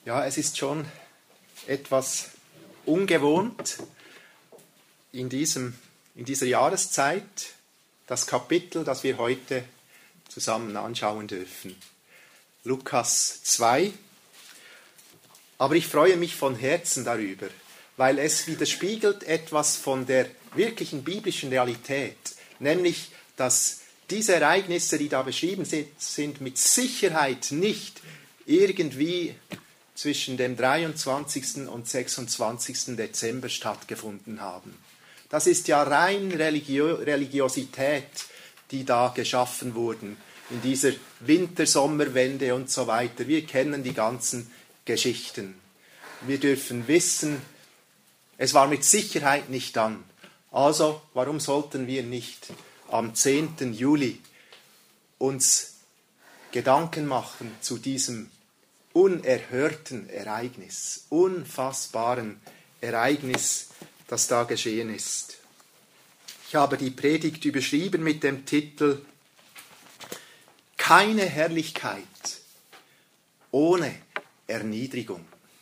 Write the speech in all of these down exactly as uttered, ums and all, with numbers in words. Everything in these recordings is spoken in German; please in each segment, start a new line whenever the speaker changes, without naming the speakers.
Ja, es ist schon etwas ungewohnt in, diesem, in dieser Jahreszeit, das Kapitel, das wir heute zusammen anschauen dürfen. Lukas zwei. Aber ich freue mich von Herzen darüber, weil es widerspiegelt etwas von der wirklichen biblischen Realität, nämlich, dass diese Ereignisse, die da beschrieben sind, sind mit Sicherheit nicht irgendwie zwischen dem dreiundzwanzigsten und sechsundzwanzigsten Dezember stattgefunden haben. Das ist ja rein Religio- Religiosität, die da geschaffen wurden, in dieser Winter-Sommerwende und so weiter. Wir kennen die ganzen Geschichten. Wir dürfen wissen, es war mit Sicherheit nicht dann. Also, warum sollten wir nicht am zehnten Juli uns Gedanken machen zu diesem unerhörten Ereignis, unfassbaren Ereignis, das da geschehen ist. Ich habe die Predigt überschrieben mit dem Titel Keine Herrlichkeit ohne Erniedrigung.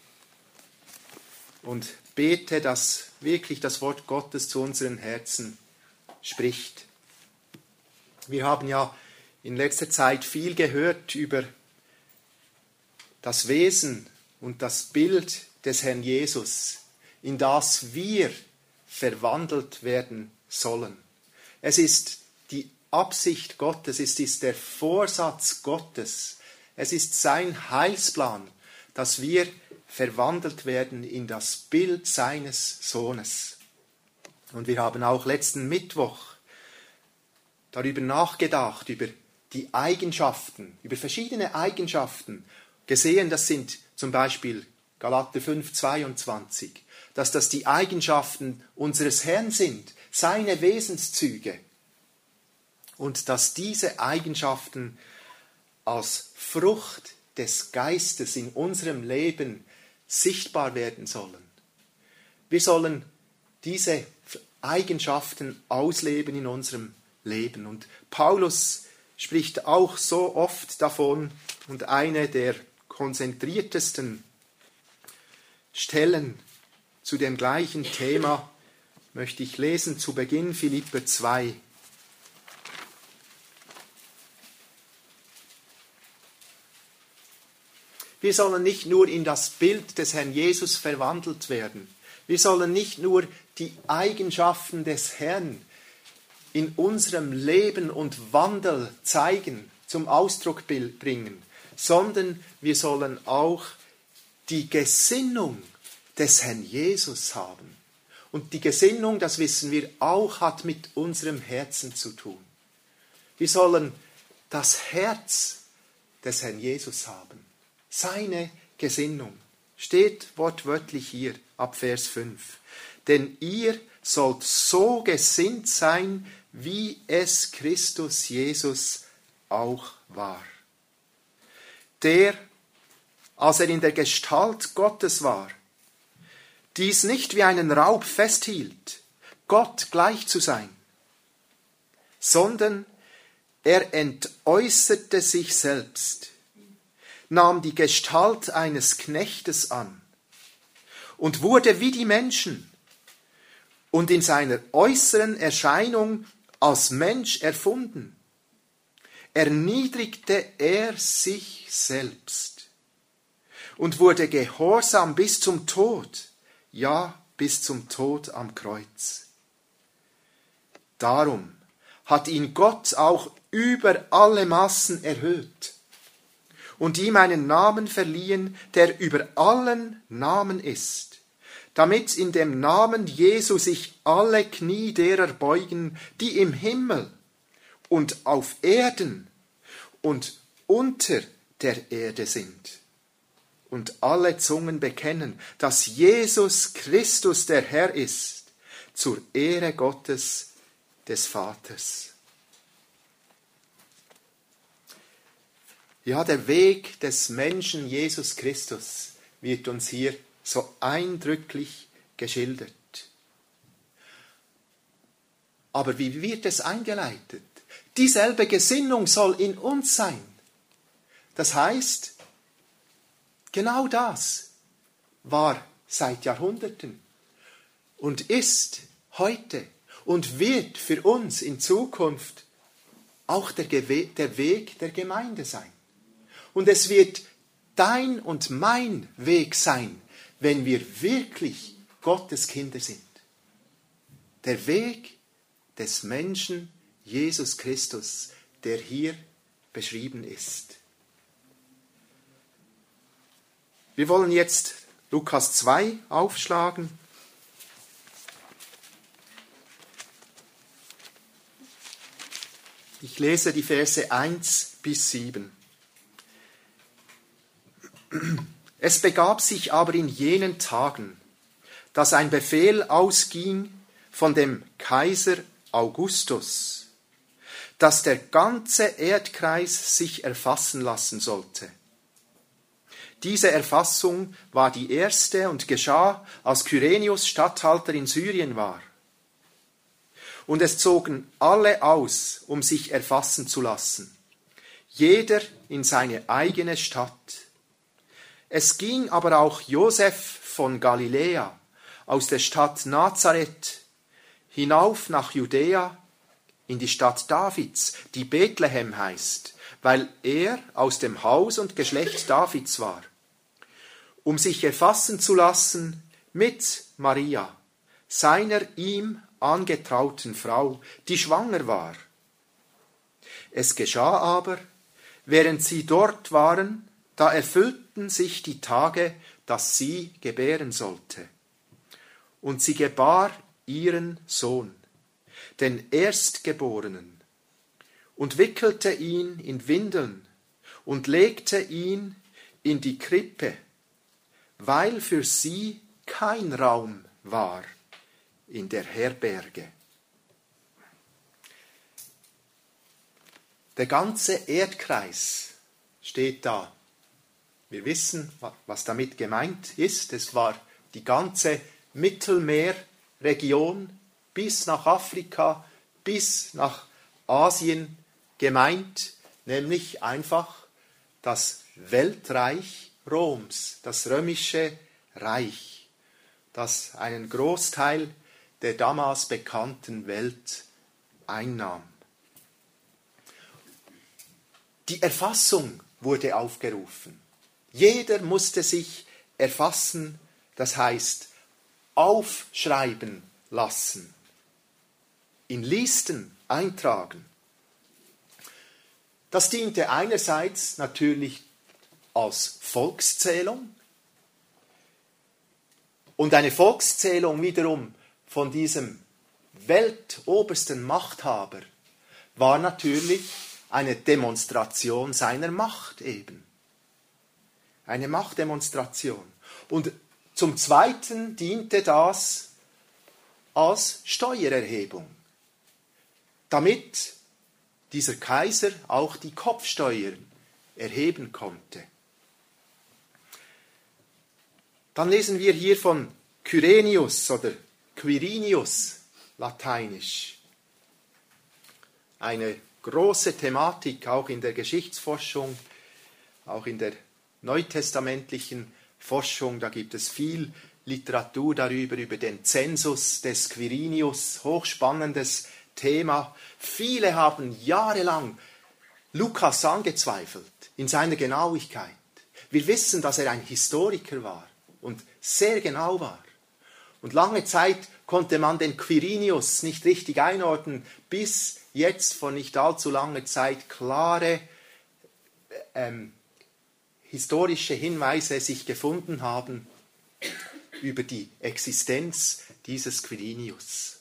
Und bete, dass wirklich das Wort Gottes zu unseren Herzen spricht. Wir haben ja in letzter Zeit viel gehört über das Wesen und das Bild des Herrn Jesus, in das wir verwandelt werden sollen. Es ist die Absicht Gottes, es ist der Vorsatz Gottes, es ist sein Heilsplan, dass wir verwandelt werden in das Bild seines Sohnes. Und wir haben auch letzten Mittwoch darüber nachgedacht, über die Eigenschaften, über verschiedene Eigenschaften, gesehen, das sind zum Beispiel Galater fünf, zweiundzwanzig, dass das die Eigenschaften unseres Herrn sind, seine Wesenszüge. Und dass diese Eigenschaften als Frucht des Geistes in unserem Leben sichtbar werden sollen. Wir sollen diese Eigenschaften ausleben in unserem Leben. Und Paulus spricht auch so oft davon, und eine der konzentriertesten Stellen zu dem gleichen Thema möchte ich lesen zu Beginn Philipper zwei. Wir sollen nicht nur in das Bild des Herrn Jesus verwandelt werden. Wir sollen nicht nur die Eigenschaften des Herrn in unserem Leben und Wandel zeigen, zum Ausdruck bringen, sondern wir sollen auch die Gesinnung des Herrn Jesus haben. Und die Gesinnung, das wissen wir auch, hat mit unserem Herzen zu tun. Wir sollen das Herz des Herrn Jesus haben. Seine Gesinnung steht wortwörtlich hier ab Vers fünf. Denn ihr sollt so gesinnt sein, wie es Christus Jesus auch war. Der, als er in der Gestalt Gottes war, dies nicht wie einen Raub festhielt, Gott gleich zu sein, sondern er entäußerte sich selbst, nahm die Gestalt eines Knechtes an und wurde wie die Menschen und in seiner äußeren Erscheinung als Mensch erfunden. Erniedrigte er sich selbst und wurde gehorsam bis zum Tod, ja, bis zum Tod am Kreuz. Darum hat ihn Gott auch über alle Maßen erhöht und ihm einen Namen verliehen, der über allen Namen ist, damit in dem Namen Jesu sich alle Knie derer beugen, die im Himmel und auf Erden und unter der Erde sind. Und alle Zungen bekennen, dass Jesus Christus der Herr ist, zur Ehre Gottes des Vaters. Ja, der Weg des Menschen Jesus Christus wird uns hier so eindrücklich geschildert. Aber wie wird es eingeleitet? Dieselbe Gesinnung soll in uns sein. Das heißt, Genau das war seit Jahrhunderten und ist heute und wird für uns in Zukunft auch der, Gewe- der Weg der Gemeinde sein. Und es wird dein und mein Weg sein, wenn wir wirklich Gottes Kinder sind. Der Weg des Menschen Jesus Christus, der hier beschrieben ist. Wir wollen jetzt Lukas zwei aufschlagen. Ich lese die Verse eins bis sieben. Es begab sich aber in jenen Tagen, dass ein Befehl ausging von dem Kaiser Augustus, dass der ganze Erdkreis sich erfassen lassen sollte. Diese Erfassung war die erste und geschah, als Kyrenius Statthalter in Syrien war. Und es zogen alle aus, um sich erfassen zu lassen, jeder in seine eigene Stadt. Es ging aber auch Josef von Galiläa aus der Stadt Nazareth hinauf nach Judäa in die Stadt Davids, die Bethlehem heißt, weil er aus dem Haus und Geschlecht Davids war, um sich erfassen zu lassen mit Maria, seiner ihm angetrauten Frau, die schwanger war. Es geschah aber, während sie dort waren, da erfüllten sich die Tage, dass sie gebären sollte. Und sie gebar ihren Sohn, den Erstgeborenen, und wickelte ihn in Windeln und legte ihn in die Krippe, weil für sie kein Raum war in der Herberge. Der ganze Erdkreis steht da. Wir wissen, was damit gemeint ist. Es war die ganze Mittelmeerregion bis nach Afrika, bis nach Asien gemeint, nämlich einfach das Weltreich Roms, das römische Reich, das einen Großteil der damals bekannten Welt einnahm. Die Erfassung wurde aufgerufen. Jeder musste sich erfassen, das heißt aufschreiben lassen, in Listen eintragen. Das diente einerseits natürlich als Volkszählung und eine Volkszählung wiederum von diesem weltobersten Machthaber war natürlich eine Demonstration seiner Macht eben. Eine Machtdemonstration. Und zum Zweiten diente das als Steuererhebung, damit dieser Kaiser auch die Kopfsteuern erheben konnte. Dann lesen wir hier von Kyrenius oder Quirinius, lateinisch. Eine große Thematik auch in der Geschichtsforschung, auch in der neutestamentlichen Forschung. Da gibt es viel Literatur darüber, über den Zensus des Quirinius, hochspannendes Thema. Viele haben jahrelang Lukas angezweifelt in seiner Genauigkeit. Wir wissen, dass er ein Historiker war und sehr genau war. Und lange Zeit konnte man den Quirinius nicht richtig einordnen, bis jetzt vor nicht allzu langer Zeit klare ähm, historische Hinweise sich gefunden haben über die Existenz dieses Quirinius.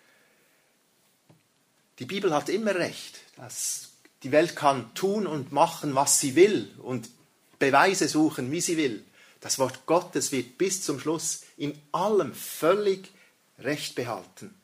Die Bibel hat immer recht, dass die Welt kann tun und machen, was sie will und Beweise suchen, wie sie will. Das Wort Gottes wird bis zum Schluss in allem völlig Recht behalten.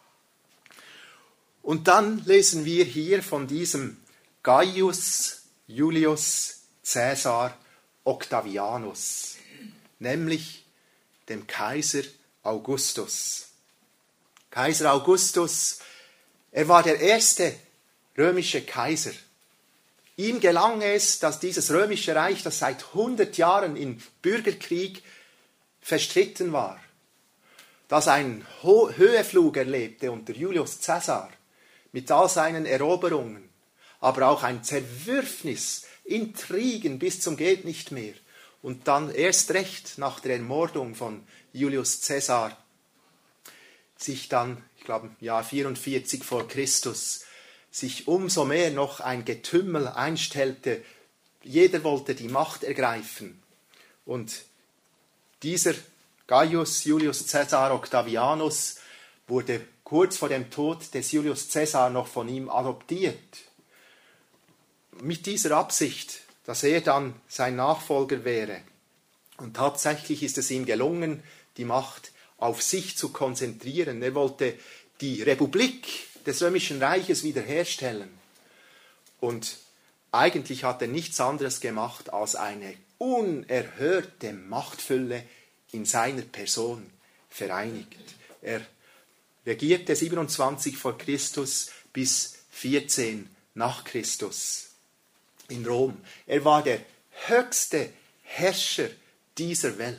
Und dann lesen wir hier von diesem Gaius Julius Caesar Octavianus, nämlich dem Kaiser Augustus. Kaiser Augustus, er war der erste römische Kaiser Ihm gelang es, dass dieses römische Reich, das seit hundert Jahren in Bürgerkrieg verstritten war, das einen Ho- Höheflug erlebte unter Julius Caesar mit all seinen Eroberungen, aber auch ein Zerwürfnis, Intrigen bis zum geht nicht mehr. Und dann erst recht nach der Ermordung von Julius Caesar sich dann, ich glaube im Jahr vierundvierzig vor Christus, sich umso mehr noch ein Getümmel einstellte. Jeder wollte die Macht ergreifen. Und dieser Gaius Julius Caesar Octavianus wurde kurz vor dem Tod des Julius Caesar noch von ihm adoptiert. Mit dieser Absicht, dass er dann sein Nachfolger wäre. Und tatsächlich ist es ihm gelungen, die Macht auf sich zu konzentrieren. Er wollte die Republik des Römischen Reiches wiederherstellen. Und eigentlich hat er nichts anderes gemacht, als eine unerhörte Machtfülle in seiner Person vereinigt. Er regierte siebenundzwanzig vor Christus bis vierzehn nach Christus in Rom. Er war der höchste Herrscher dieser Welt.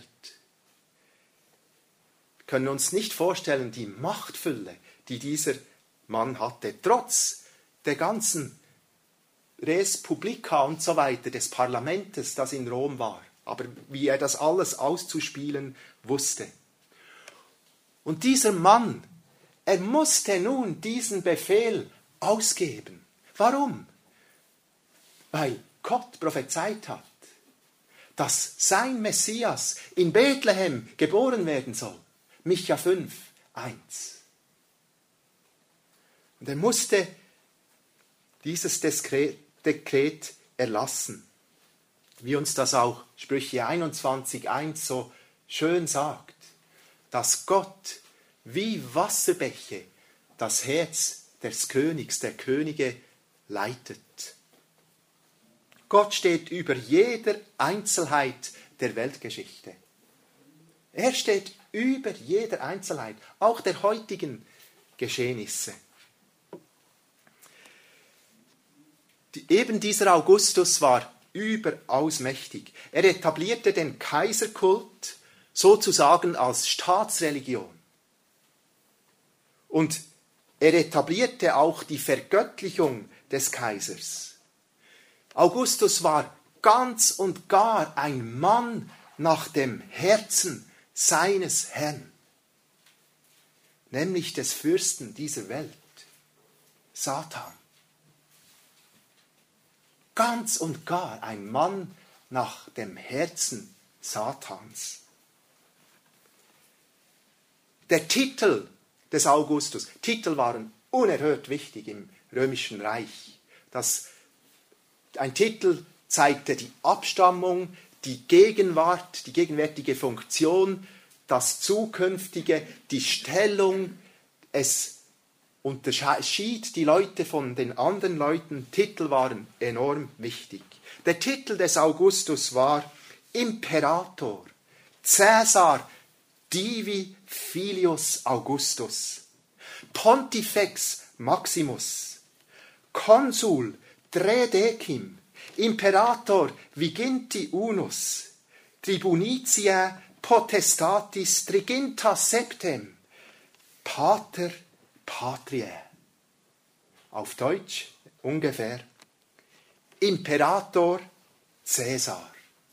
Wir können uns nicht vorstellen, die Machtfülle, die dieser Mann hatte, trotz der ganzen Res Publica und so weiter, des Parlamentes, das in Rom war. Aber wie er das alles auszuspielen wusste. Und dieser Mann, er musste nun diesen Befehl ausgeben. Warum? Weil Gott prophezeit hat, dass sein Messias in Bethlehem geboren werden soll. Micha fünf, eins. Und er musste dieses Dekret, Dekret erlassen. Wie uns das auch Sprüche einundzwanzig, eins so schön sagt, dass Gott wie Wasserbäche das Herz des Königs, der Könige leitet. Gott steht über jeder Einzelheit der Weltgeschichte. Er steht über jeder Einzelheit, auch der heutigen Geschehnisse. Die, eben dieser Augustus war überaus mächtig. Er etablierte den Kaiserkult sozusagen als Staatsreligion. Und er etablierte auch die Vergöttlichung des Kaisers. Augustus war ganz und gar ein Mann nach dem Herzen seines Herrn, nämlich des Fürsten dieser Welt, Satan. Ganz und gar ein Mann nach dem Herzen Satans. Der Titel des Augustus, Titel waren unerhört wichtig im Römischen Reich. Das, ein Titel zeigte die Abstammung, die Gegenwart, die gegenwärtige Funktion, das Zukünftige, die Stellung. Es unterschied die Leute von den anderen Leuten. Titel waren enorm wichtig. Der Titel des Augustus war Imperator, Caesar Divi Filius Augustus, Pontifex Maximus, Consul Tredecim, Imperator Viginti Unus, Tribunitia Potestatis Triginta Septem, Pater Patriae. Auf Deutsch ungefähr Imperator Caesar,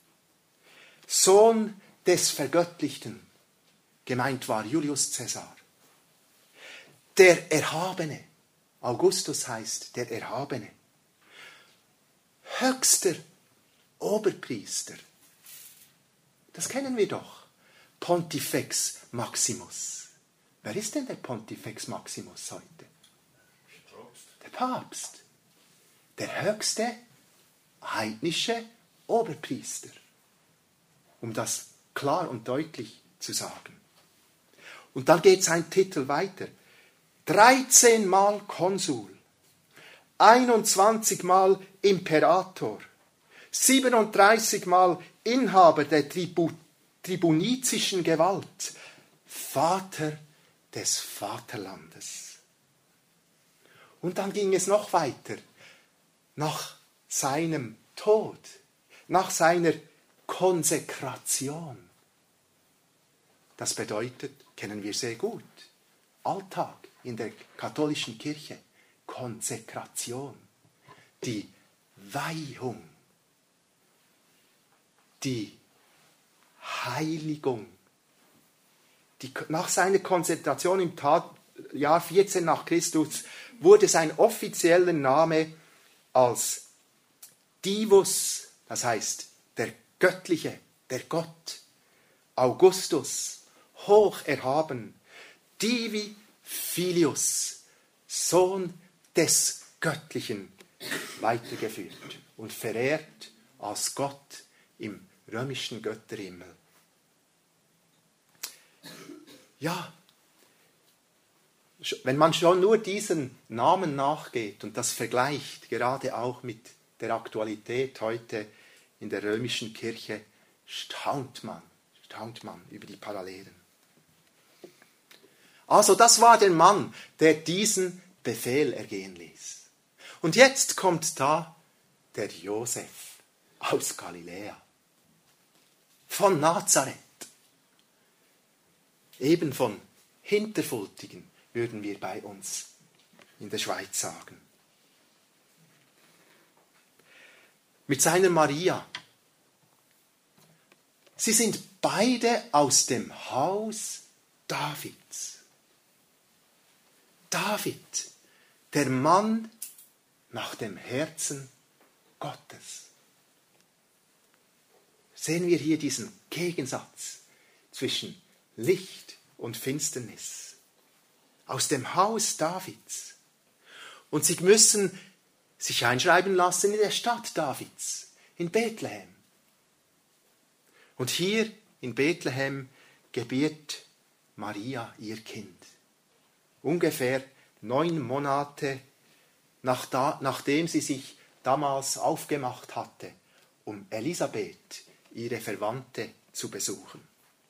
Sohn des Vergöttlichten, gemeint war Julius Caesar. Der Erhabene, Augustus heißt der Erhabene, höchster Oberpriester. Das kennen wir doch. Pontifex Maximus. Wer ist denn der Pontifex Maximus heute? Der Papst. Der höchste heidnische Oberpriester. Um das klar und deutlich zu sagen. Und dann geht sein Titel weiter. dreizehnmal Konsul, einundzwanzig Mal Imperator, siebenunddreißig Mal Inhaber der Tribu, tribunizischen Gewalt, Vater des Vaterlandes. Und dann ging es noch weiter. Nach seinem Tod, nach seiner Konsekration. Das bedeutet, kennen wir sehr gut, Alltag in der katholischen Kirche, Konsekration, die Weihung, die Heiligung. Die, nach seiner Konzentration im Tat, Jahr vierzehn nach Christus wurde sein offizieller Name als Divus, das heißt der Göttliche, der Gott, Augustus, hoch erhaben, Divi Filius, Sohn des Göttlichen, weitergeführt und verehrt als Gott im römischen Götterhimmel. Ja, wenn man schon nur diesen Namen nachgeht und das vergleicht, gerade auch mit der Aktualität heute in der römischen Kirche, staunt man, staunt man über die Parallelen. Also das war der Mann, der diesen Befehl ergehen ließ. Und jetzt kommt da der Josef aus Galiläa, von Nazareth, eben von Hinterfultigen, würden wir bei uns in der Schweiz sagen. Mit seiner Maria. Sie sind beide aus dem Haus Davids. David, der Mann nach dem Herzen Gottes. Sehen wir hier diesen Gegensatz zwischen Licht und Finsternis. Aus dem Haus Davids. Und sie müssen sich einschreiben lassen in der Stadt Davids, in Bethlehem. Und hier in Bethlehem gebiert Maria ihr Kind. Ungefähr neun Monate nach da, nachdem sie sich damals aufgemacht hatte, um Elisabeth, ihre Verwandte, zu besuchen.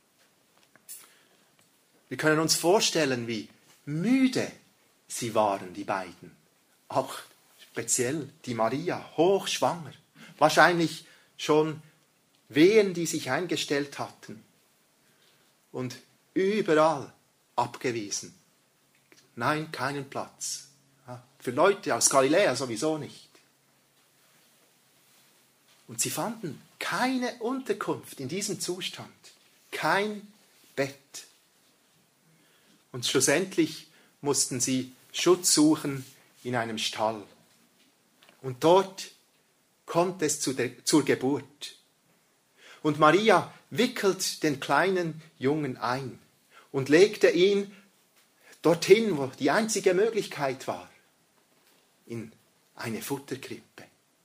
Wir können uns vorstellen, wie müde sie waren, die beiden. Auch speziell die Maria, hochschwanger. Wahrscheinlich schon Wehen, die sich eingestellt hatten. Und überall abgewiesen. Nein, keinen Platz. Für Leute aus Galiläa sowieso nicht. Und sie fanden keine Unterkunft in diesem Zustand. Kein Bett. Und schlussendlich mussten sie Schutz suchen in einem Stall. Und dort kommt es zu der, zur Geburt. Und Maria wickelt den kleinen Jungen ein und legte ihn dorthin, wo die einzige Möglichkeit war, in eine Futterkrippe.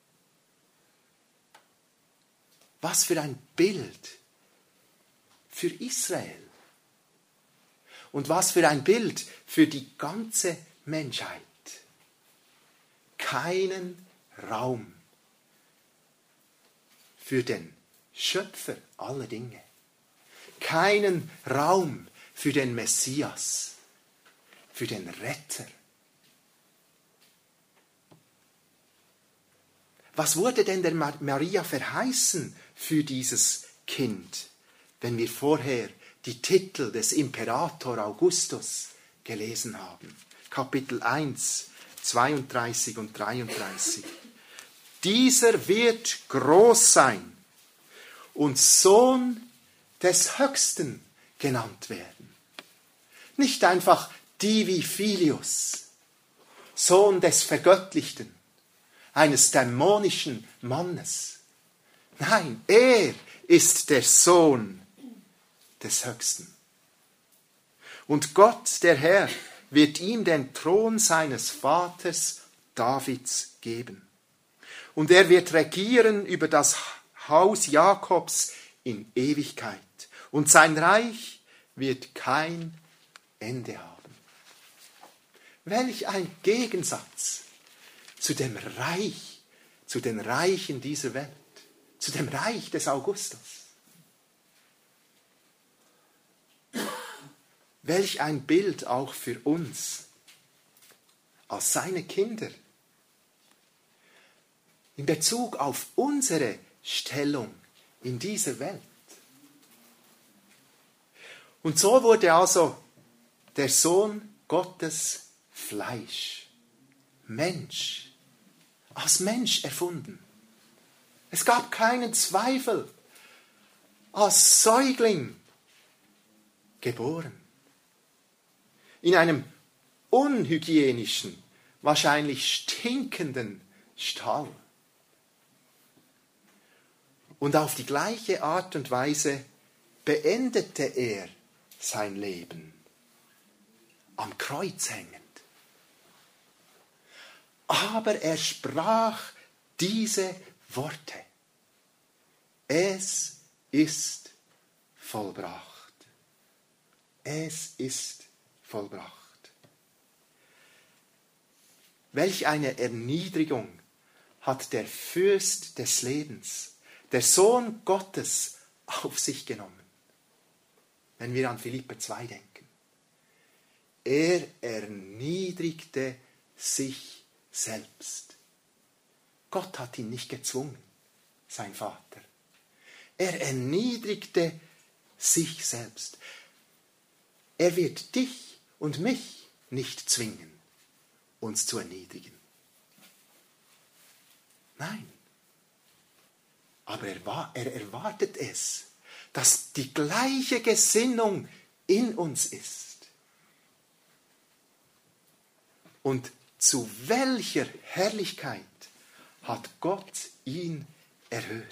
Was für ein Bild für Israel. Und was für ein Bild für die ganze Menschheit. Keinen Raum für den Schöpfer aller Dinge. Keinen Raum für den Messias, für den Retter. Was wurde denn der Maria verheißen für dieses Kind, wenn wir vorher die Titel des Imperator Augustus gelesen haben? Kapitel eins, zweiunddreißig und dreiunddreißig. Dieser wird groß sein und Sohn des Höchsten genannt werden. Nicht einfach Divi Filius, Sohn des Vergöttlichten, eines dämonischen Mannes. Nein, er ist der Sohn des Höchsten. Und Gott, der Herr, wird ihm den Thron seines Vaters Davids geben. Und er wird regieren über das Haus Jakobs in Ewigkeit. Und sein Reich wird kein Ende haben. Welch ein Gegensatz zu dem Reich, zu den Reichen dieser Welt, zu dem Reich des Augustus. Welch ein Bild auch für uns als seine Kinder. in Bezug auf unsere Stellung in dieser Welt. Und so wurde also der Sohn Gottes Fleisch, Mensch, als Mensch erfunden. Es gab keinen Zweifel, als Säugling geboren. In einem unhygienischen, wahrscheinlich stinkenden Stall. Und auf die gleiche Art und Weise beendete er sein Leben, am Kreuz hängend. Aber er sprach diese Worte: Es ist vollbracht. Es ist vollbracht. Welch eine Erniedrigung hat der Fürst des Lebens, der Sohn Gottes, auf sich genommen, wenn wir an Philipper zwei denken. Er erniedrigte sich selbst. Gott hat ihn nicht gezwungen, sein Vater. Er erniedrigte sich selbst. Er wird dich und mich nicht zwingen, uns zu erniedrigen. Nein. Aber er, war, er erwartet es, dass die gleiche Gesinnung in uns ist. Und zu welcher Herrlichkeit hat Gott ihn erhöht?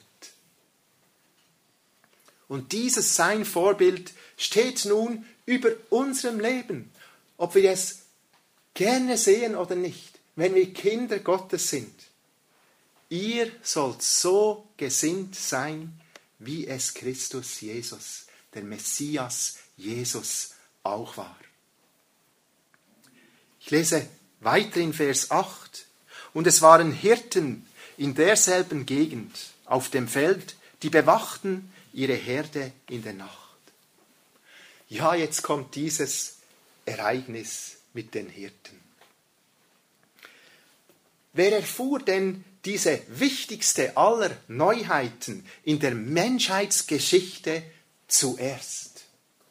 Und dieses sein Vorbild steht nun über unserem Leben, ob wir es gerne sehen oder nicht, wenn wir Kinder Gottes sind. Ihr sollt so gesinnt sein, wie es Christus Jesus, der Messias Jesus, auch war. Ich lese weiter in Vers acht. Und es waren Hirten in derselben Gegend auf dem Feld, die bewachten ihre Herde in der Nacht. Ja, jetzt kommt dieses Ereignis mit den Hirten. Wer erfuhr denn diese wichtigste aller Neuheiten in der Menschheitsgeschichte zuerst?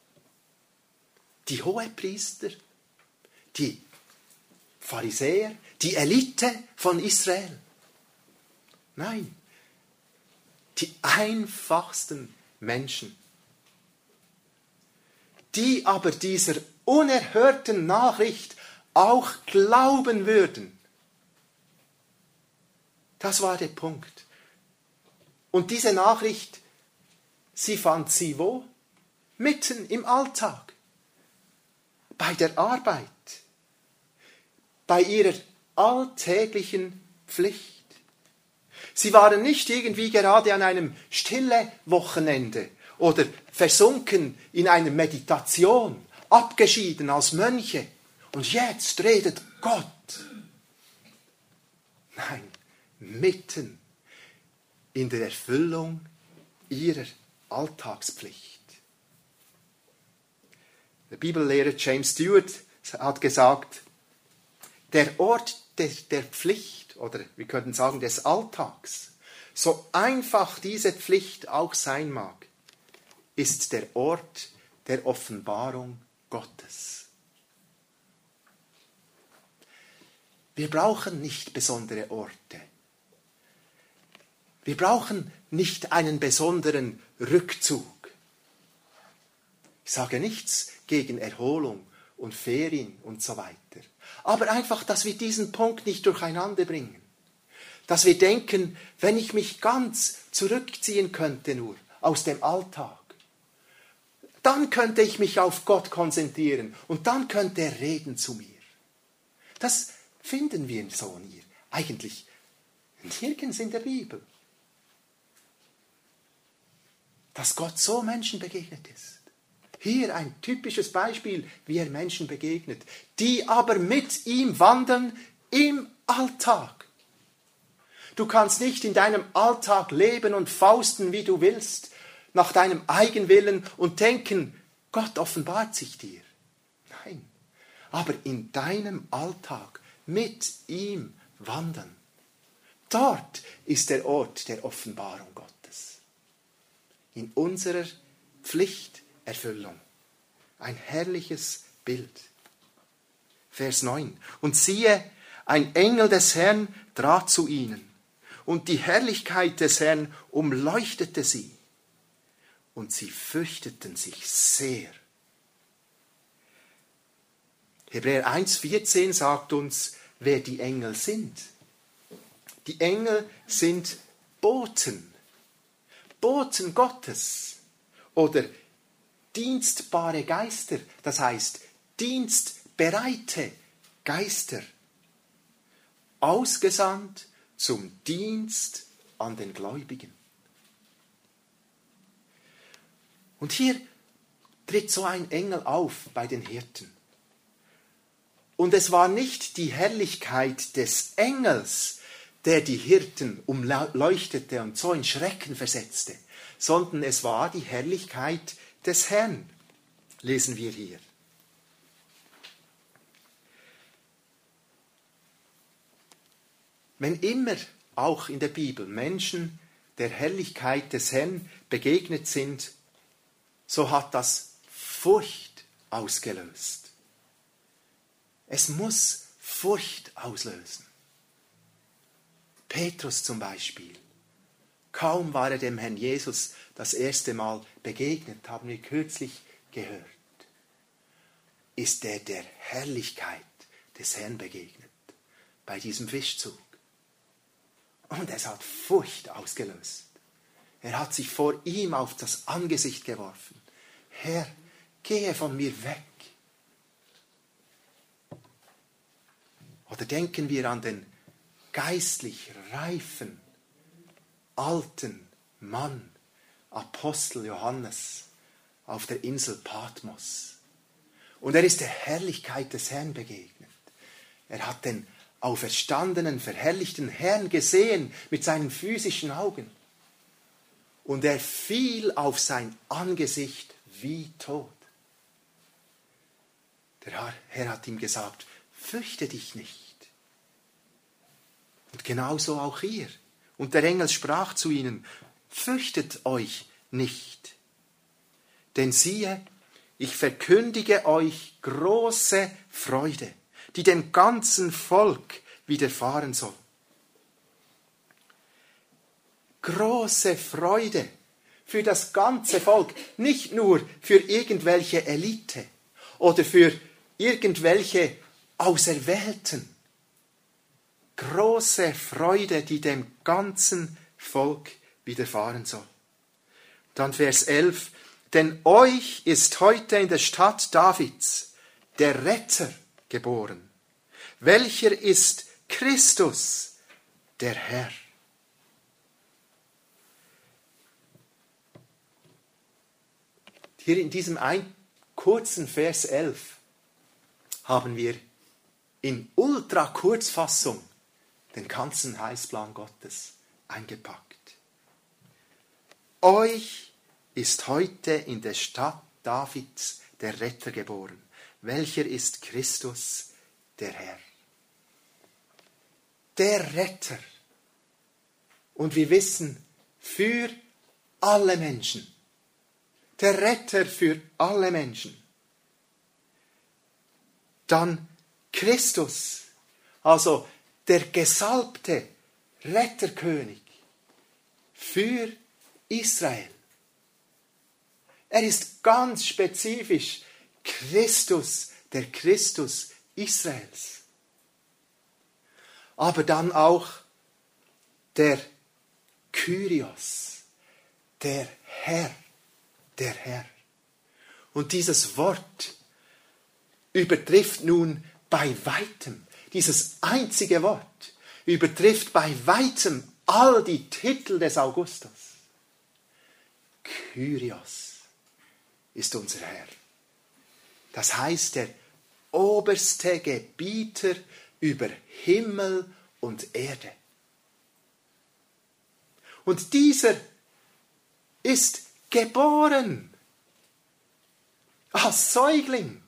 Die Hohepriester, die Pharisäer, die Elite von Israel. Nein, die einfachsten Menschen, die aber dieser unerhörten Nachricht auch glauben würden. Das war der Punkt. Und diese Nachricht, sie fand sie wo? Mitten im Alltag. Bei der Arbeit. Bei ihrer alltäglichen Pflicht. Sie waren nicht irgendwie gerade an einem stille Wochenende oder versunken in einer Meditation, abgeschieden als Mönche. Und jetzt redet Gott. Nein. Mitten in der Erfüllung ihrer Alltagspflicht. Der Bibellehrer James Stewart hat gesagt, der Ort der, der Pflicht, oder wir könnten sagen des Alltags, so einfach diese Pflicht auch sein mag, ist der Ort der Offenbarung Gottes. Wir brauchen nicht besondere Orte. Wir brauchen nicht einen besonderen Rückzug. Ich sage nichts gegen Erholung und Ferien und so weiter. Aber einfach, dass wir diesen Punkt nicht durcheinander bringen. Dass wir denken, wenn ich mich ganz zurückziehen könnte nur aus dem Alltag, dann könnte ich mich auf Gott konzentrieren und dann könnte er reden zu mir. Das finden wir so nie. Eigentlich nirgends in der Bibel. Dass Gott so Menschen begegnet ist. Hier ein typisches Beispiel, wie er Menschen begegnet, die aber mit ihm wandern im Alltag. Du kannst nicht in deinem Alltag leben und fausten, wie du willst, nach deinem Eigenwillen und denken, Gott offenbart sich dir. Nein, aber in deinem Alltag mit ihm wandern. dort ist der Ort der Offenbarung Gottes. In unserer Pflichterfüllung. Ein herrliches Bild. Vers neun. Und siehe, ein Engel des Herrn trat zu ihnen, und die Herrlichkeit des Herrn umleuchtete sie, und sie fürchteten sich sehr. Hebräer eins vierzehn sagt uns, wer die Engel sind. Die Engel sind Boten, Boten Gottes oder dienstbare Geister, das heißt dienstbereite Geister, ausgesandt zum Dienst an den Gläubigen. Und hier tritt so ein Engel auf bei den Hirten. Und es war nicht die Herrlichkeit des Engels, der die Hirten umleuchtete und so in Schrecken versetzte, sondern es war die Herrlichkeit des Herrn, lesen wir hier. Wenn immer auch in der Bibel Menschen der Herrlichkeit des Herrn begegnet sind, so hat das Furcht ausgelöst. Es muss Furcht auslösen. Petrus zum Beispiel. Kaum war er dem Herrn Jesus das erste Mal begegnet, haben wir kürzlich gehört, ist er der Herrlichkeit des Herrn begegnet bei diesem Fischzug. Und es hat Furcht ausgelöst. Er hat sich vor ihm auf das Angesicht geworfen. Herr, gehe von mir weg. Oder denken wir an den geistlich reifen, alten Mann, Apostel Johannes, auf der Insel Patmos. Und er ist der Herrlichkeit des Herrn begegnet. Er hat den auferstandenen, verherrlichten Herrn gesehen mit seinen physischen Augen. Und er fiel auf sein Angesicht wie tot. Der Herr hat ihm gesagt, fürchte dich nicht. Und genauso auch hier. Und der Engel sprach zu ihnen, fürchtet euch nicht. Denn siehe, ich verkündige euch große Freude, die dem ganzen Volk widerfahren soll. Große Freude für das ganze Volk, nicht nur für irgendwelche Elite oder für irgendwelche Auserwählten. Große Freude, die dem ganzen Volk widerfahren soll. Dann Vers elf. Denn euch ist heute in der Stadt Davids der Retter geboren, welcher ist Christus, der Herr. Hier in diesem ein, kurzen Vers elf haben wir in Ultra-Kurzfassung den ganzen Heilsplan Gottes eingepackt. Euch ist heute in der Stadt Davids der Retter geboren, welcher ist Christus, der Herr. Der Retter. Und wir wissen, für alle Menschen. Der Retter für alle Menschen. Dann Christus, also der gesalbte Retterkönig für Israel. Er ist ganz spezifisch Christus, der Christus Israels. Aber dann auch der Kyrios, der Herr, der Herr. Und dieses Wort übertrifft nun bei weitem, dieses einzige Wort übertrifft bei weitem all die Titel des Augustus. Kyrios ist unser Herr. Das heißt, der oberste Gebieter über Himmel und Erde. Und dieser ist geboren als Säugling.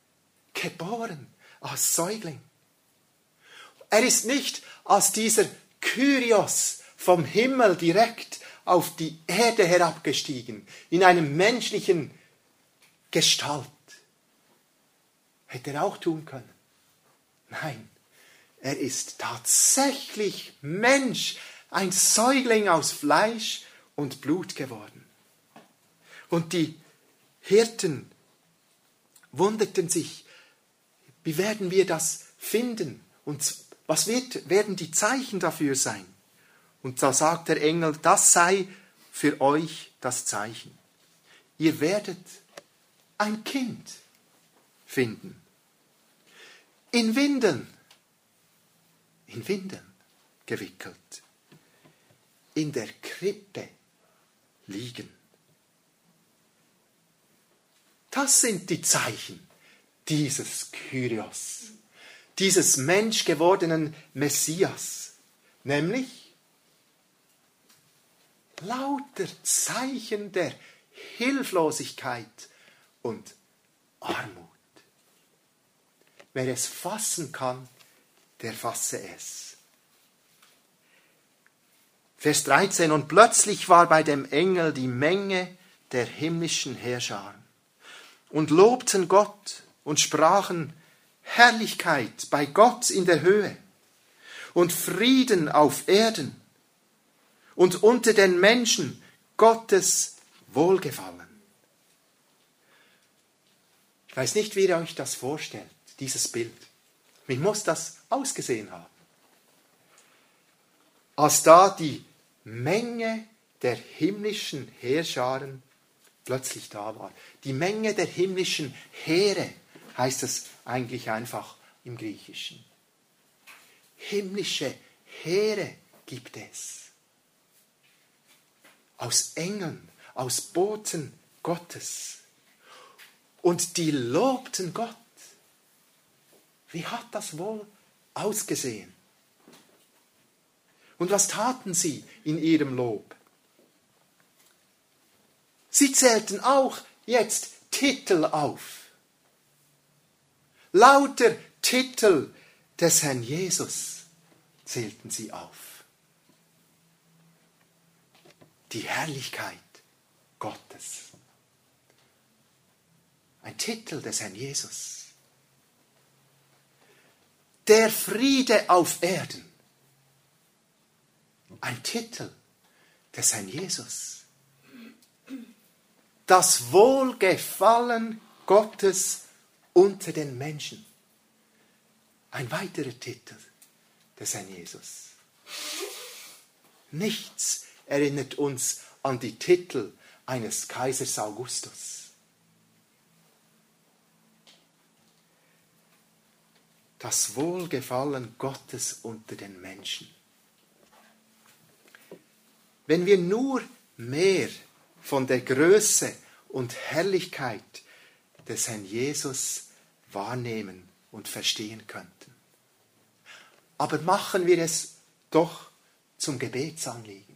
Geboren als Säugling. Er ist nicht als dieser Kyrios vom Himmel direkt auf die Erde herabgestiegen, in einem menschlichen Gestalt. Hätte er auch tun können. Nein, er ist tatsächlich Mensch, ein Säugling aus Fleisch und Blut geworden. Und die Hirten wunderten sich, wie werden wir das finden? Und was wird, werden die Zeichen dafür sein? Und da sagt der Engel, das sei für euch das Zeichen. Ihr werdet ein Kind finden. In Windeln. In Windeln gewickelt. In der Krippe liegen. Das sind die Zeichen dieses Kyrios, dieses menschgewordenen Messias, nämlich lauter Zeichen der Hilflosigkeit und Armut. Wer es fassen kann, der fasse es. Vers dreizehn, und plötzlich war bei dem Engel die Menge der himmlischen Heerscharen und lobten Gott und sprachen, Herrlichkeit bei Gott in der Höhe und Frieden auf Erden und unter den Menschen Gottes Wohlgefallen. Ich weiß nicht, wie ihr euch das vorstellt, dieses Bild. Wie muss das ausgesehen haben? Als da die Menge der himmlischen Heerscharen plötzlich da war. Die Menge der himmlischen Heere heißt es eigentlich einfach im Griechischen. Himmlische Heere gibt es. Aus Engeln, aus Boten Gottes. Und die lobten Gott. Wie hat das wohl ausgesehen? Und was taten sie in ihrem Lob? Sie zählten auch jetzt Titel auf. Lauter Titel des Herrn Jesus zählten sie auf. Die Herrlichkeit Gottes. Ein Titel des Herrn Jesus. Der Friede auf Erden. Ein Titel des Herrn Jesus. Das Wohlgefallen Gottes unter den Menschen. Ein weiterer Titel des Herrn Jesus. Nichts erinnert uns an die Titel eines Kaisers Augustus. Das Wohlgefallen Gottes unter den Menschen. Wenn wir nur mehr von der Größe und Herrlichkeit des Herrn Jesus wahrnehmen und verstehen könnten. Aber machen wir es doch zum Gebetsanliegen.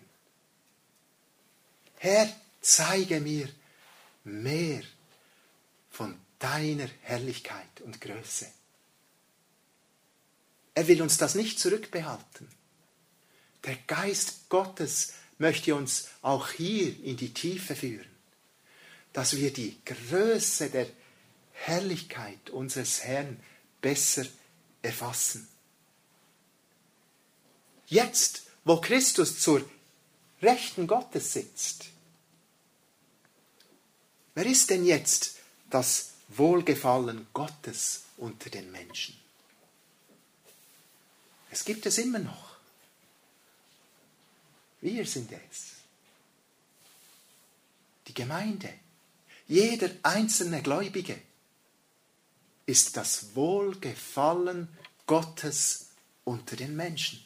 Herr, zeige mir mehr von deiner Herrlichkeit und Größe. Er will uns das nicht zurückbehalten. Der Geist Gottes möchte uns auch hier in die Tiefe führen, dass wir die Größe der Herrlichkeit unseres Herrn besser erfassen. Jetzt, wo Christus zur Rechten Gottes sitzt, wer ist denn jetzt das Wohlgefallen Gottes unter den Menschen? Es gibt es immer noch. Wir sind es. Die Gemeinde, jeder einzelne Gläubige ist das Wohlgefallen Gottes unter den Menschen.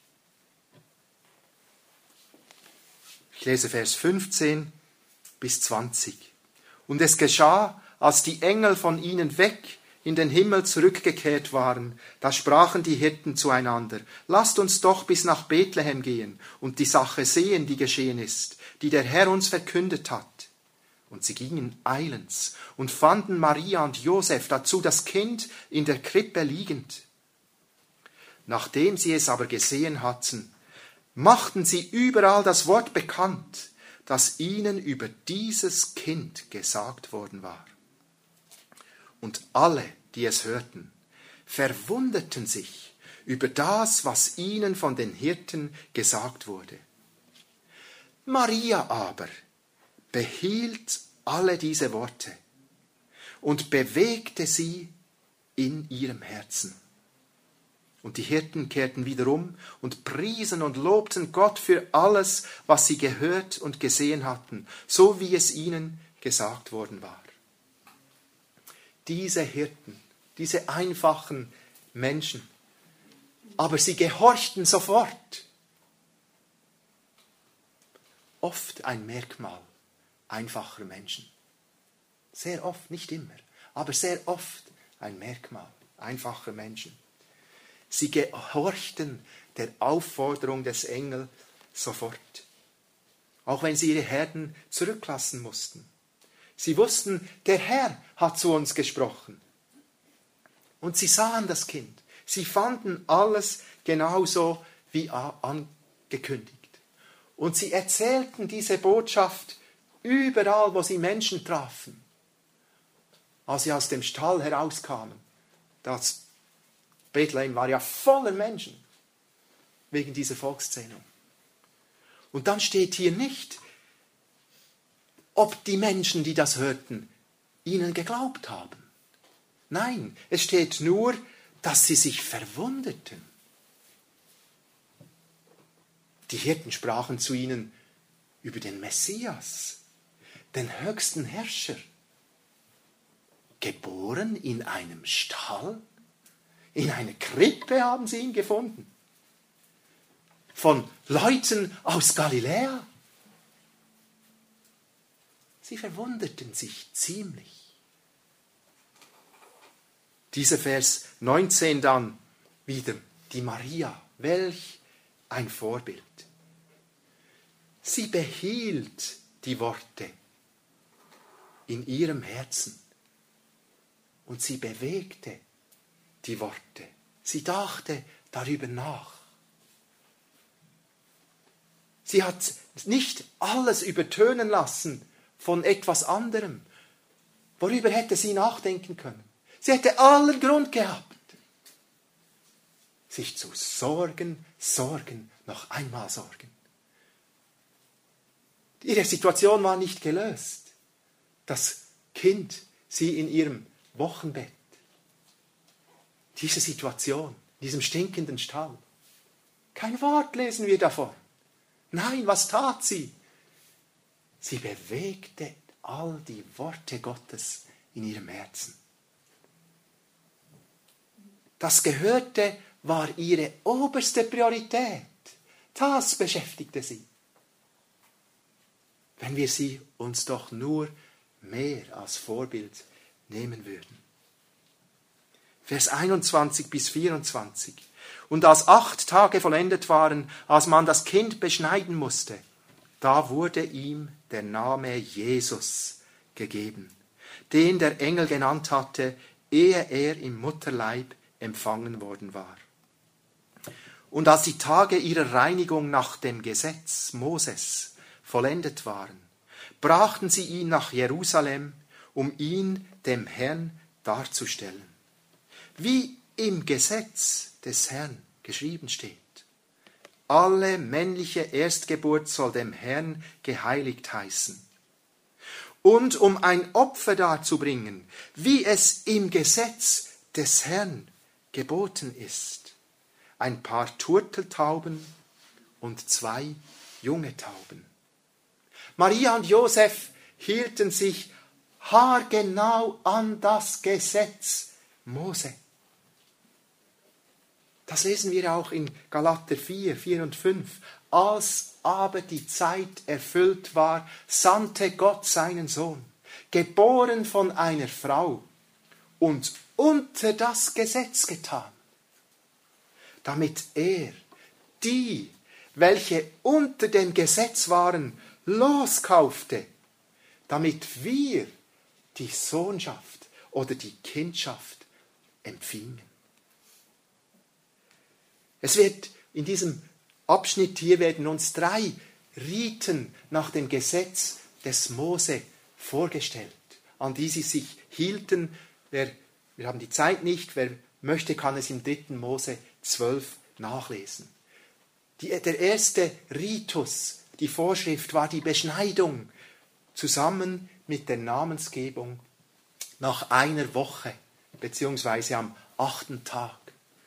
Ich lese Vers fünfzehn bis zwanzig. Und es geschah, als die Engel von ihnen weg in den Himmel zurückgekehrt waren, da sprachen die Hirten zueinander, lasst uns doch bis nach Bethlehem gehen und die Sache sehen, die geschehen ist, die der Herr uns verkündet hat. Und sie gingen eilends und fanden Maria und Josef, dazu das Kind in der Krippe liegend. Nachdem sie es aber gesehen hatten, machten sie überall das Wort bekannt, das ihnen über dieses Kind gesagt worden war. Und alle, die es hörten, verwunderten sich über das, was ihnen von den Hirten gesagt wurde. Maria aber behielt alle diese Worte und bewegte sie in ihrem Herzen. Und die Hirten kehrten wieder um und priesen und lobten Gott für alles, was sie gehört und gesehen hatten, so wie es ihnen gesagt worden war. Diese Hirten, diese einfachen Menschen, aber sie gehorchten sofort. Oft ein Merkmal einfacher Menschen. Sehr oft, nicht immer, aber sehr oft ein Merkmal einfacher Menschen. Sie gehorchten der Aufforderung des Engels sofort, auch wenn sie ihre Herden zurücklassen mussten. Sie wussten, der Herr hat zu uns gesprochen. Und sie sahen das Kind. Sie fanden alles genauso wie angekündigt. Und sie erzählten diese Botschaft überall, wo sie Menschen trafen. Als sie aus dem Stall herauskamen, das Bethlehem war ja voller Menschen wegen dieser Volkszählung. Und dann steht hier nicht, ob die Menschen, die das hörten, ihnen geglaubt haben. Nein, es steht nur, dass sie sich verwunderten. Die Hirten sprachen zu ihnen über den Messias, den höchsten Herrscher. Geboren in einem Stall? In einer Krippe haben sie ihn gefunden. Von Leuten aus Galiläa. Sie verwunderten sich ziemlich. Dieser Vers neunzehn dann wieder, die Maria, welch ein Vorbild. Sie behielt die Worte in ihrem Herzen und sie bewegte die Worte. Sie dachte darüber nach. Sie hat nicht alles übertönen lassen von etwas anderem. Worüber hätte sie nachdenken können? Sie hätte allen Grund gehabt, sich zu sorgen, sorgen, noch einmal sorgen. Ihre Situation war nicht gelöst. Das Kind, sie in ihrem Wochenbett. Diese Situation, in diesem stinkenden Stall. Kein Wort lesen wir davon. Nein, was tat sie? Sie bewegte all die Worte Gottes in ihrem Herzen. Das Gehörte war ihre oberste Priorität. Das beschäftigte sie. Wenn wir sie uns doch nur mehr als Vorbild nehmen würden. Vers einundzwanzig bis vierundzwanzig. Und als acht Tage vollendet waren, als man das Kind beschneiden musste, da wurde ihm der Name Jesus gegeben, den der Engel genannt hatte, ehe er im Mutterleib empfangen worden war. Und als die Tage ihrer Reinigung nach dem Gesetz Moses vollendet waren, brachten sie ihn nach Jerusalem, um ihn dem Herrn darzustellen. Wie im Gesetz des Herrn geschrieben steht. Alle männliche Erstgeburt soll dem Herrn geheiligt heißen. Und um ein Opfer darzubringen, wie es im Gesetz des Herrn geboten ist, ein paar Turteltauben und zwei junge Tauben. Maria und Josef hielten sich haargenau an das Gesetz Mose. Das lesen wir auch in Galater vier, vier und fünf. Als aber die Zeit erfüllt war, sandte Gott seinen Sohn, geboren von einer Frau und unter das Gesetz getan, damit er die, welche unter dem Gesetz waren, loskaufte, damit wir die Sohnschaft oder die Kindschaft empfingen. Es wird in diesem Abschnitt hier werden uns drei Riten nach dem Gesetz des Mose vorgestellt, an die sie sich hielten. Wer, wir haben die Zeit nicht, wer möchte, kann es im dritten Mose zwölf nachlesen. Die, der erste Ritus, die Vorschrift, war die Beschneidung, zusammen mit der Namensgebung nach einer Woche, beziehungsweise am achten Tag.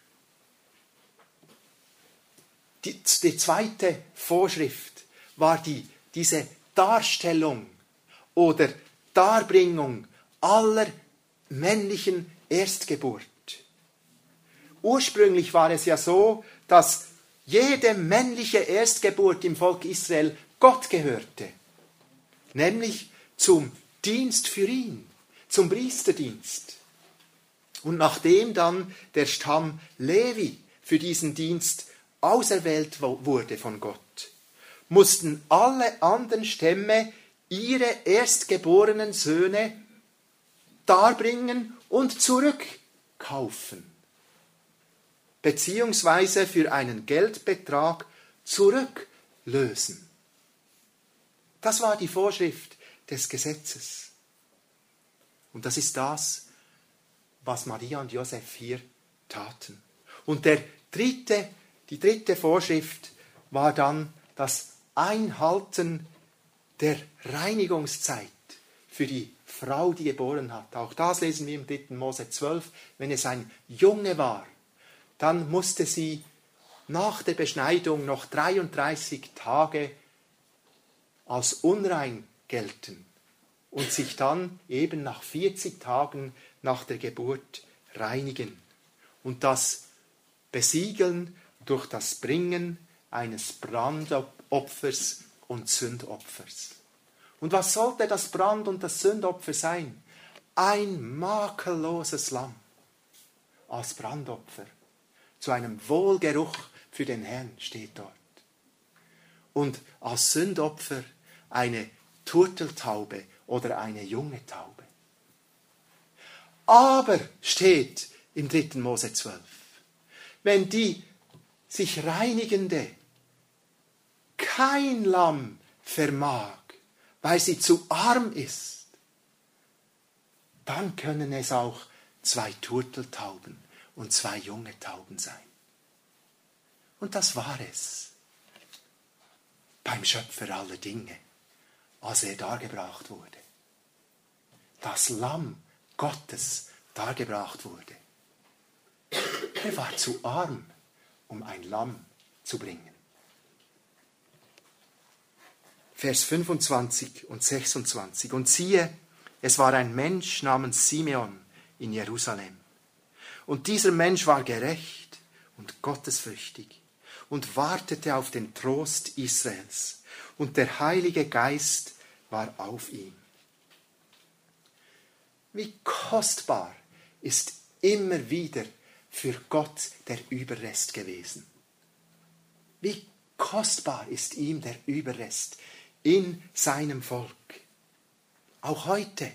Die, die zweite Vorschrift war die, diese Darstellung oder Darbringung aller männlichen Erstgeburt. Ursprünglich war es ja so, dass jede männliche Erstgeburt im Volk Israel Gott gehörte, nämlich zum Dienst für ihn, zum Priesterdienst. Und nachdem dann der Stamm Levi für diesen Dienst auserwählt wurde von Gott, mussten alle anderen Stämme ihre erstgeborenen Söhne darbringen und zurückkaufen, beziehungsweise für einen Geldbetrag zurücklösen. Das war die Vorschrift des Gesetzes. Und das ist das, was Maria und Josef hier taten. Und der dritte, die dritte Vorschrift war dann das Einhalten der Reinigungszeit für die Frau, die geboren hat. Auch das lesen wir im dritten Mose zwölf. Wenn es ein Junge war, dann musste sie nach der Beschneidung noch dreiunddreißig Tage als unrein gelten und sich dann eben nach vierzig Tagen nach der Geburt reinigen und das besiegeln durch das Bringen eines Brandopfers und Sündopfers. Und was sollte das Brand- und das Sündopfer sein? Ein makelloses Lamm als Brandopfer. Zu einem Wohlgeruch für den Herrn steht dort. Und als Sündopfer eine Turteltaube oder eine junge Taube. Aber steht im dritten Mose zwölf, wenn die sich Reinigende kein Lamm vermag, weil sie zu arm ist, dann können es auch zwei Turteltauben und zwei junge Tauben sein. Und das war es beim Schöpfer aller Dinge, als er dargebracht wurde. Das Lamm Gottes dargebracht wurde. Er war zu arm, um ein Lamm zu bringen. Vers fünfundzwanzig und sechsundzwanzig. Und siehe, es war ein Mensch namens Simeon in Jerusalem. Und dieser Mensch war gerecht und gottesfürchtig und wartete auf den Trost Israels. Und der Heilige Geist war auf ihm. Wie kostbar ist immer wieder für Gott der Überrest gewesen. Wie kostbar ist ihm der Überrest in seinem Volk. Auch heute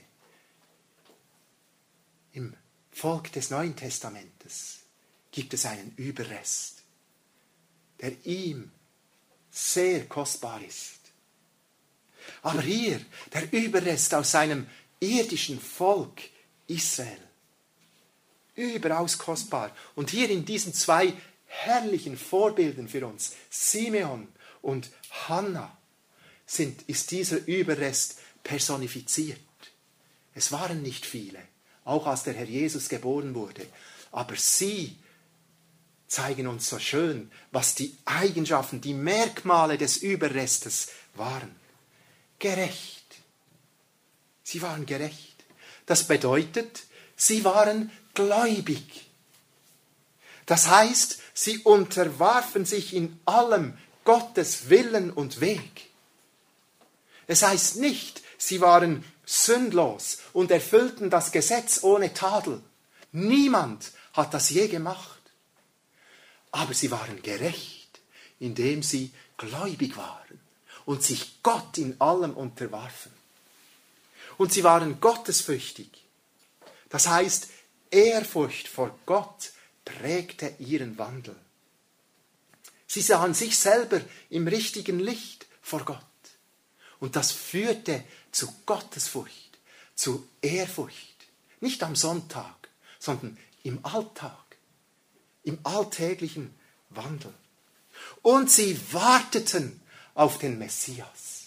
im Volk des Neuen Testamentes gibt es einen Überrest, der ihm sehr kostbar ist. Aber hier der Überrest aus seinem irdischen Volk Israel. Überaus kostbar. Und hier in diesen zwei herrlichen Vorbildern für uns, Simeon und Hannah, sind, ist dieser Überrest personifiziert. Es waren nicht viele, auch als der Herr Jesus geboren wurde. Aber sie zeigen uns so schön, was die Eigenschaften, die Merkmale des Überrestes waren. Gerecht. Sie waren gerecht. Das bedeutet, sie waren gläubig. Das heißt, sie unterwarfen sich in allem Gottes Willen und Weg. Es heißt nicht, sie waren sündlos und erfüllten das Gesetz ohne Tadel. Niemand hat das je gemacht. Aber sie waren gerecht, indem sie gläubig waren und sich Gott in allem unterwarfen. Und sie waren gottesfürchtig. Das heißt, Ehrfurcht vor Gott prägte ihren Wandel. Sie sahen sich selber im richtigen Licht vor Gott. Und das führte zu Gottesfurcht, zu Ehrfurcht. Nicht am Sonntag, sondern im Alltag, im alltäglichen Wandel. Und sie warteten auf den Messias,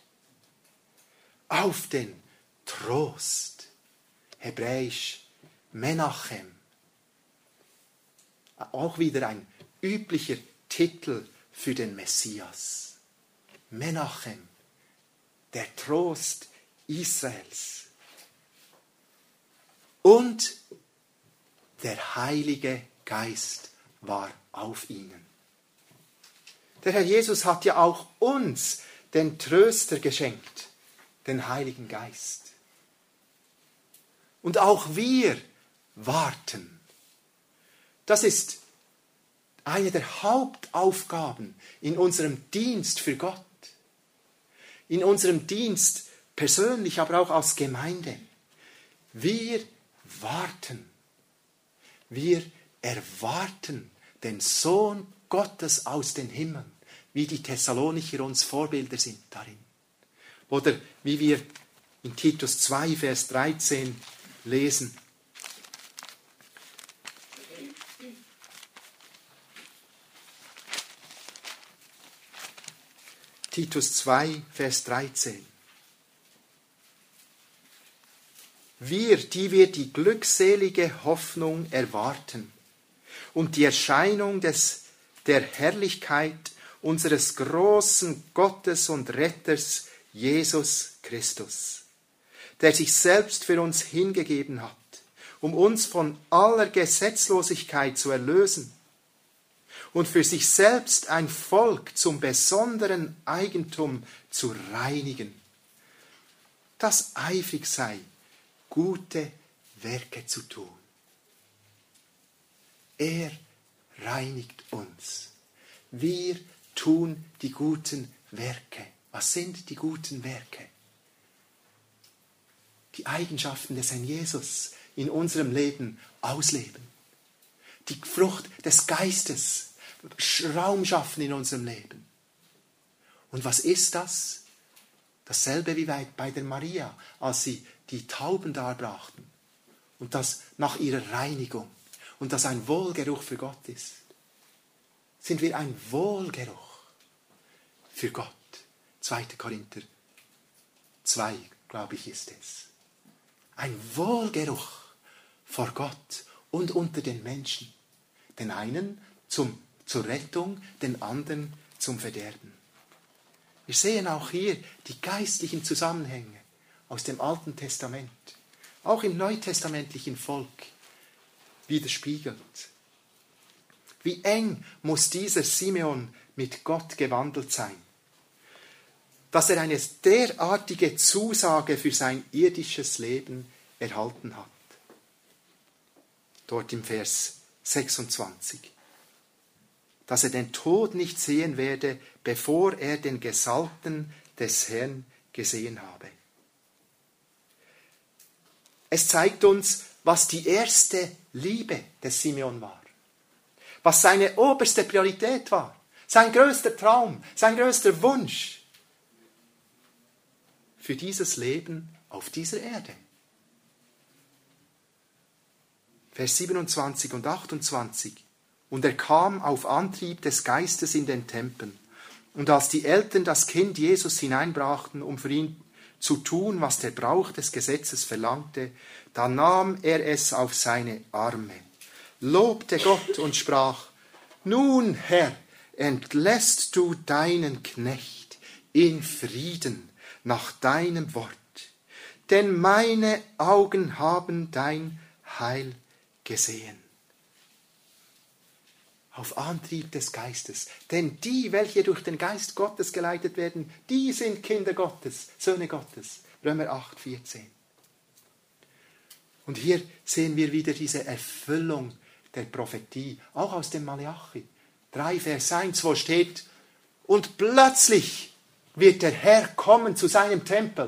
auf den Trost, hebräisch Menachem. Auch wieder ein üblicher Titel für den Messias. Menachem, der Trost Israels. Und der Heilige Geist war auf ihnen. Der Herr Jesus hat ja auch uns den Tröster geschenkt, den Heiligen Geist. Und auch wir warten. Das ist eine der Hauptaufgaben in unserem Dienst für Gott. In unserem Dienst persönlich, aber auch als Gemeinde. Wir warten. Wir erwarten den Sohn Gottes aus den Himmeln, wie die Thessalonicher uns Vorbilder sind darin. Oder wie wir in Titus zwei, Vers dreizehn lesen. Titus zwei, Vers dreizehn. Wir, die wir die glückselige Hoffnung erwarten und die Erscheinung des, der Herrlichkeit unseres großen Gottes und Retters Jesus Christus, der sich selbst für uns hingegeben hat, um uns von aller Gesetzlosigkeit zu erlösen und für sich selbst ein Volk zum besonderen Eigentum zu reinigen, das eifrig sei, gute Werke zu tun. Er reinigt uns. Wir tun die guten Werke. Was sind die guten Werke? Die Eigenschaften des Herrn Jesus in unserem Leben ausleben. Die Frucht des Geistes Raum schaffen in unserem Leben. Und was ist das? Dasselbe wie bei der Maria, als sie die Tauben darbrachten. Und das nach ihrer Reinigung. Und das ein Wohlgeruch für Gott ist. Sind wir ein Wohlgeruch für Gott? zweiter Korinther zwei, glaube ich, ist es. Ein Wohlgeruch vor Gott und unter den Menschen. Den einen zum, zur Rettung, den anderen zum Verderben. Wir sehen auch hier die geistlichen Zusammenhänge aus dem Alten Testament, auch im neutestamentlichen Volk widerspiegelt. Wie eng muss dieser Simeon mit Gott gewandelt sein, dass er eine derartige Zusage für sein irdisches Leben erhalten hat. Dort im Vers sechsundzwanzig. Dass er den Tod nicht sehen werde, bevor er den Gesalbten des Herrn gesehen habe. Es zeigt uns, was die erste Liebe des Simeon war. Was seine oberste Priorität war. Sein größter Traum, sein größter Wunsch für dieses Leben auf dieser Erde. Vers siebenundzwanzig und achtundzwanzig. Und er kam auf Antrieb des Geistes in den Tempel. Und als die Eltern das Kind Jesus hineinbrachten, um für ihn zu tun, was der Brauch des Gesetzes verlangte, da nahm er es auf seine Arme, lobte Gott und sprach: Nun, Herr, entlässt du deinen Knecht in Frieden nach deinem Wort, denn meine Augen haben dein Heil gesehen. Auf Antrieb des Geistes. Denn die, welche durch den Geist Gottes geleitet werden, die sind Kinder Gottes, Söhne Gottes. Römer acht, vierzehn. Und hier sehen wir wieder diese Erfüllung der Prophetie, auch aus dem Maleachi. drei, Vers eins, wo steht: Und plötzlich wird der Herr kommen zu seinem Tempel.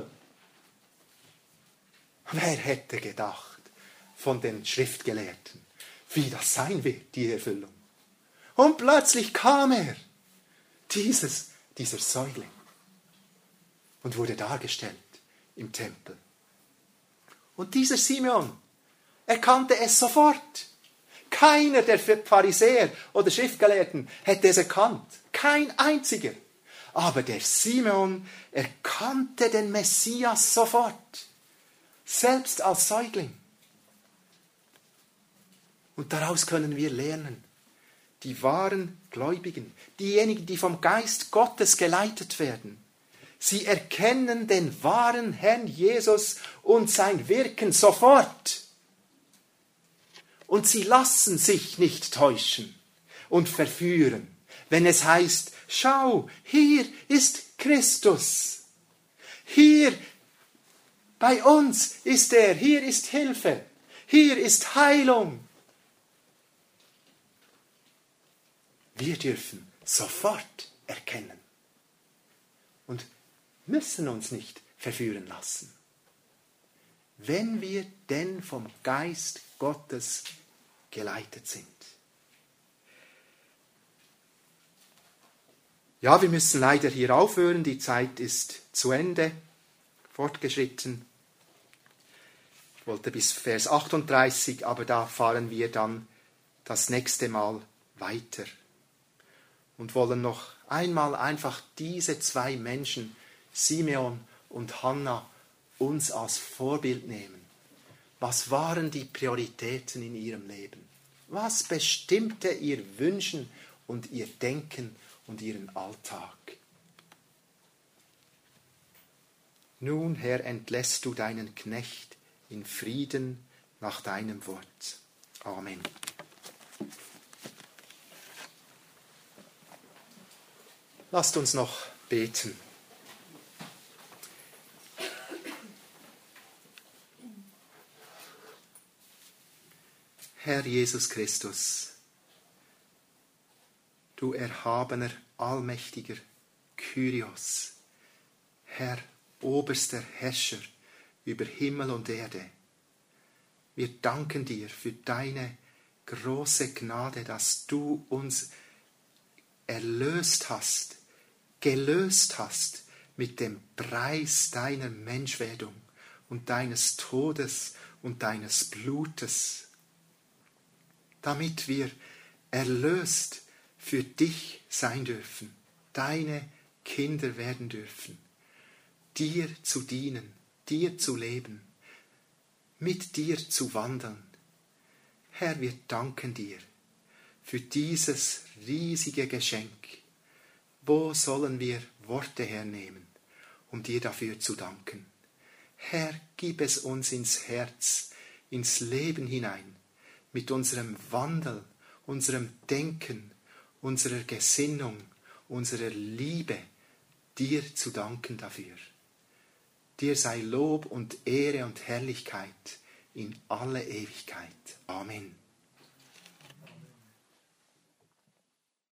Wer hätte gedacht von den Schriftgelehrten, wie das sein wird, die Erfüllung? Und plötzlich kam er, dieses, dieser Säugling, und wurde dargestellt im Tempel. Und dieser Simeon erkannte es sofort. Keiner der Pharisäer oder Schriftgelehrten hätte es erkannt. Kein einziger. Aber der Simeon erkannte den Messias sofort. Selbst als Säugling. Und daraus können wir lernen. Die wahren Gläubigen, diejenigen, die vom Geist Gottes geleitet werden, sie erkennen den wahren Herrn Jesus und sein Wirken sofort. Und sie lassen sich nicht täuschen und verführen, wenn es heißt, schau, hier ist Christus. Hier bei uns ist er, hier ist Hilfe, hier ist Heilung. Wir dürfen sofort erkennen und müssen uns nicht verführen lassen. Wenn wir denn vom Geist Gottes geleitet sind. Ja, wir müssen leider hier aufhören. Die Zeit ist zu Ende, fortgeschritten. Ich wollte bis Vers achtunddreißig, aber da fahren wir dann das nächste Mal weiter. Und wollen noch einmal einfach diese zwei Menschen, Simeon und Hannah, uns als Vorbild nehmen. Was waren die Prioritäten in ihrem Leben? Was bestimmte ihr Wünschen und ihr Denken und ihren Alltag? Nun, Herr, entlässt du deinen Knecht in Frieden nach deinem Wort. Amen. Lasst uns noch beten. Herr Jesus Christus, du erhabener, allmächtiger Kyrios, Herr, oberster Herrscher über Himmel und Erde, wir danken dir für deine große Gnade, dass du uns erlöst hast, gelöst hast mit dem Preis deiner Menschwerdung und deines Todes und deines Blutes, damit wir erlöst für dich sein dürfen, deine Kinder werden dürfen, dir zu dienen, dir zu leben, mit dir zu wandeln. Herr, wir danken dir für dieses riesige Geschenk. Wo sollen wir Worte hernehmen, um dir dafür zu danken? Herr, gib es uns ins Herz, ins Leben hinein, mit unserem Wandel, unserem Denken, unserer Gesinnung, unserer Liebe, dir zu danken dafür. Dir sei Lob und Ehre und Herrlichkeit in alle Ewigkeit. Amen.